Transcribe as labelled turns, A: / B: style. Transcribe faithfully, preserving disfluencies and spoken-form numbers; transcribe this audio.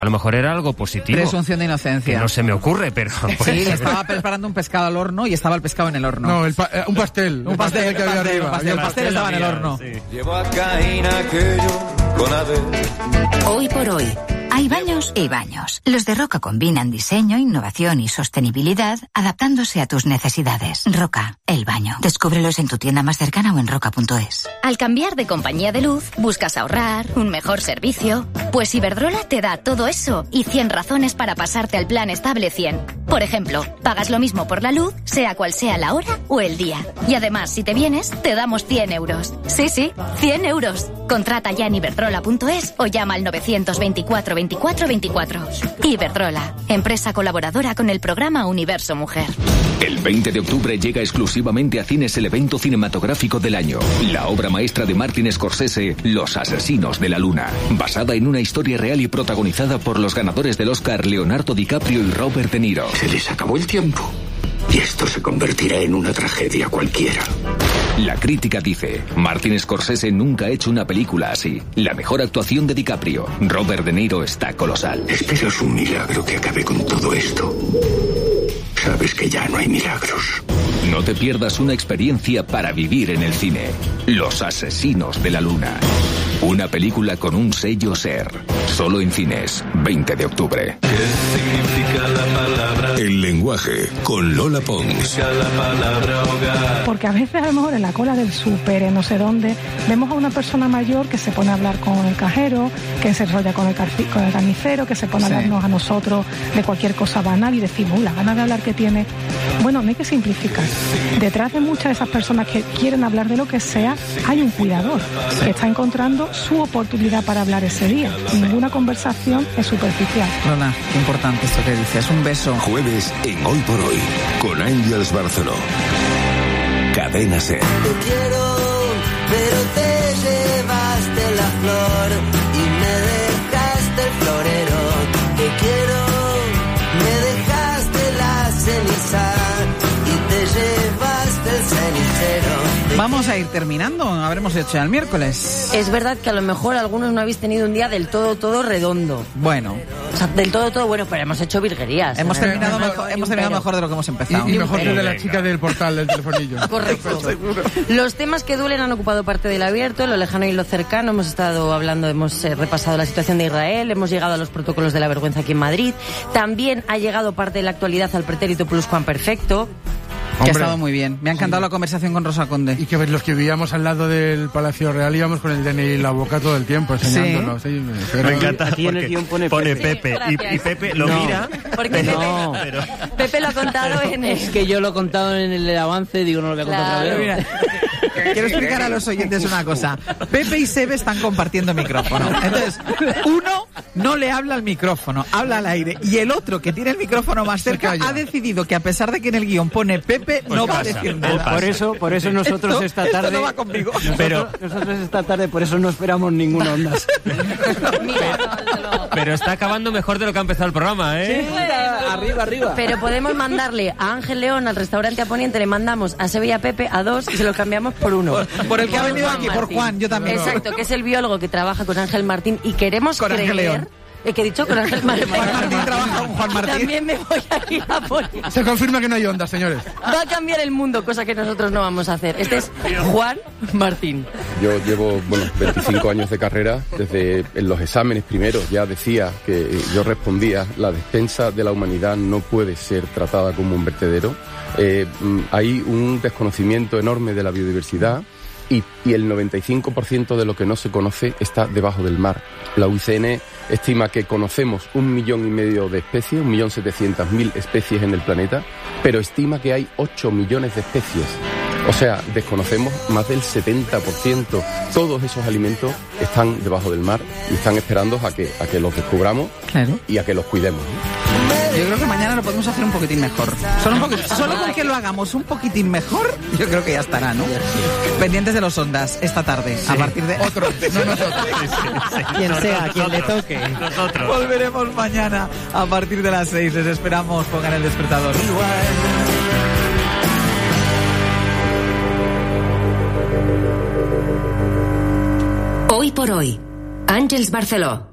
A: A lo mejor era algo positivo.
B: Presunción de inocencia.
A: Que no se me ocurre, pero...
B: Sí, estaba preparando un pescado al horno y estaba el pescado en el horno.
C: No, el pa eh, un pastel.
B: Un pastel,
C: que había arriba.
B: Un pastel, el pastel estaba en el horno.
A: Sí.
D: Llevo a Caín aquello con Abel.
E: Hoy por hoy, hay baños y baños. Los de Roca combinan diseño, innovación y sostenibilidad, adaptándose a tus necesidades. Roca, el baño. Descúbrelos en tu tienda más cercana o en roca punto es.
F: Al cambiar de compañía de luz, buscas ahorrar, un mejor servicio. Pues Iberdrola te da todo eso y cien razones para pasarte al plan estable cien. Por ejemplo, pagas lo mismo por la luz, sea cual sea la hora o el día. Y además, si te vienes, te damos cien euros. Sí, sí, cien euros. Contrata ya en iberdrola punto es o llama al novecientos veinticuatro veinticuatro veinticuatro. Iberdrola, empresa colaboradora con el programa Universo Mujer.
G: El veinte de octubre llega exclusivamente a cines el evento cinematográfico del año. La obra maestra de Martin Scorsese, Los Asesinos de la Luna. Basada en una historia real y protagonizada por los ganadores del Oscar Leonardo DiCaprio y Robert De Niro.
H: Se les acabó el tiempo. Y esto se convertirá en una tragedia cualquiera.
G: La crítica dice, Martin Scorsese nunca ha hecho una película así. La mejor actuación de DiCaprio. Robert De Niro está colosal.
H: ¿Esperas un milagro que acabe con todo esto? Sabes que ya no hay milagros.
G: No te pierdas una experiencia para vivir en el cine. Los Asesinos de la Luna. Una película con un sello SER. Solo en cines, veinte de octubre.
D: ¿Qué significa la palabra?
I: El lenguaje, con Lola Pons.
D: La palabra hogar.
J: Porque a veces a lo mejor en la cola del súper, en no sé dónde, vemos a una persona mayor que se pone a hablar con el cajero, que se enrolla con el, carci- con el carnicero, que se pone sí. a hablarnos a nosotros de cualquier cosa banal y decimos, uy, la gana de hablar que tiene. Bueno, no hay que simplificar. Detrás de muchas de esas personas que quieren hablar de lo que sea, hay un cuidador que está encontrando su oportunidad para hablar ese día. Ninguna conversación es superficial.
B: Lola, qué importante esto que dices. Un beso.
I: Jueves en Hoy por Hoy, con Ángels Barceló. Cadena SER.
K: Te quiero, pero te llevaste la flor y me dejaste el florero. Te quiero, me dejaste la ceniza y te llevaste el cenicero.
B: Vamos a ir terminando, habremos hecho ya el miércoles.
L: Es verdad que a lo mejor algunos no habéis tenido un día del todo, todo redondo.
B: Bueno.
L: O sea, del todo, todo bueno, pero hemos hecho virguerías.
B: Hemos
L: ¿eh?
B: terminado,
L: no,
B: mejor,
L: no,
B: hemos terminado mejor de lo que hemos empezado.
C: Y, y mejor que el de la chica del portal, del telefonillo.
L: Correcto. Los temas que duelen han ocupado parte del abierto, lo lejano y lo cercano. Hemos estado hablando, hemos eh, repasado la situación de Israel, hemos llegado a los protocolos de la vergüenza aquí en Madrid. También ha llegado parte de la actualidad al pretérito pluscuamperfecto.
B: Que ha estado muy bien. Me ha encantado sí. la conversación con Rosa Conde.
C: Y que los que vivíamos al lado del Palacio Real íbamos con el D N I en la boca todo el tiempo, enseñándonos.
A: Sí.
C: Sí,
A: pero me encanta aquí en el guión pone, pone Pepe. Pepe. Y, y Pepe lo
L: no,
A: mira.
L: Porque
A: no.
L: Pepe, pero... Pepe lo ha contado en el...
M: Es que yo lo he contado en el avance, digo, no lo voy a contar
L: claro.
M: otra vez.
B: Mira, quiero explicar a los oyentes una cosa. Pepe y Sebe están compartiendo micrófono. Entonces, uno no le habla al micrófono, habla al aire. Y el otro, que tiene el micrófono más cerca, ha decidido que a pesar de que en el guión pone Pepe, pues no pasa. va a decir nada.
M: Por eso, por eso nosotros
B: esto,
M: esta tarde...
B: Esto no va conmigo.
M: Nosotros,
A: pero,
M: nosotros esta tarde, por eso no esperamos ninguna onda.
A: pero, pero está acabando mejor de lo que ha empezado el programa, ¿eh?
M: Sí, bueno. Arriba, arriba.
L: Pero podemos mandarle a Ángel León, al restaurante a Poniente, le mandamos a Sevilla Pepe a dos y se los cambiamos por uno.
B: Por, por el que
L: por
B: ha venido
L: Juan
B: aquí,
L: Martín.
B: por Juan, yo también.
L: Exacto, que es el biólogo que trabaja con Ángel Martín y queremos
B: con
L: creer...
B: Ángel León.
L: Eh, que he dicho con Ángel Martín.
B: Juan Martín trabaja con Juan Martín.
L: También me voy a ir a Poniente.
C: Se confirma que no hay ondas, señores.
L: Va a cambiar el mundo, cosa que nosotros no vamos a hacer. Este es Juan Martín.
N: Yo llevo, bueno, veinticinco años de carrera. Desde en los exámenes primeros ya decía que yo respondía, la despensa de la humanidad no puede ser tratada como un vertedero. Eh, hay un desconocimiento enorme de la biodiversidad. Y, y el noventa y cinco por ciento de lo que no se conoce está debajo del mar. La U I C N estima que conocemos un millón y medio de especies, un millón setecientas mil especies en el planeta, pero estima que hay ocho millones de especies. O sea, desconocemos más del setenta por ciento. Todos esos alimentos están debajo del mar y están esperando a que, a que los descubramos
B: claro.
N: y a que los cuidemos, ¿no?
B: Yo creo que mañana lo podemos hacer un poquitín mejor. Solo, un poquitín, solo con que lo hagamos un poquitín mejor, yo creo que ya estará, ¿no? Pendientes de los ondas esta tarde, sí. a partir de...
C: Otro, no nosotros.
M: Sí, sí, sí. Quien no, sea, quien le toque.
A: Nosotros.
B: Volveremos mañana a partir de las seis. Les esperamos, pongan el despertador.
E: Hoy por hoy, Ángels Barceló.